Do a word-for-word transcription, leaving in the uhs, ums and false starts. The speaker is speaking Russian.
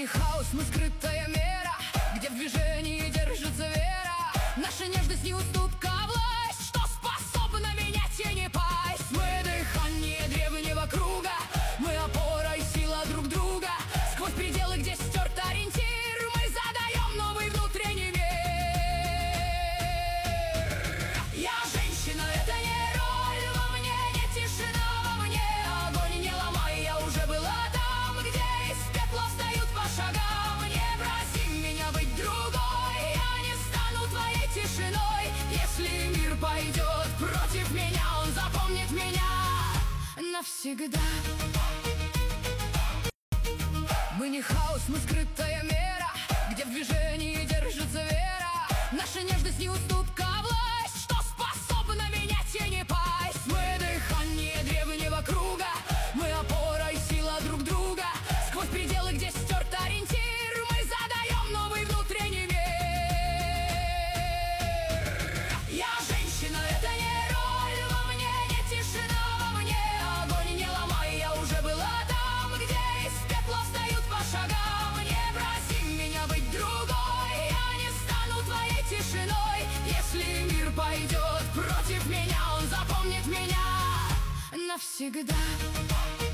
хаос, мы скрытая мера, где в движении держится вера. Наша нежность не уступка, а власть, что способна менять и не пасть. Мы дыхание древнего круга, мы опора и сила друг друга. Сквозь пределы, где стерт ориентир, мы задаем новый внутренний мир. Я женщина, это не роль, во мне нет тишина, во мне огонь не ломай. Я уже была там, где из пепла встают по шагам. Не проси меня быть другой, я не стану твоей тишиной. Если мир пойдет против меня, он запомнит меня навсегда. Мы не хаос, мы скрытая мера, где в движении держится вера. Наша нежность не уступка, а власть, что способна менять и не пасть. Мы дыхание древнего круга, мы опора и сила друг друга. Сквозь пределы, где стерт ориентир, мы задаем новый внутренний мир. Я женщина, это не роль, во мне нет тишина, во мне огонь не ломай. Я уже была там, где из пепла встают по шагам. Не проси меня быть другой, я не стану твоей тишиной. Если мир пойдет против меня, он запомнит меня навсегда.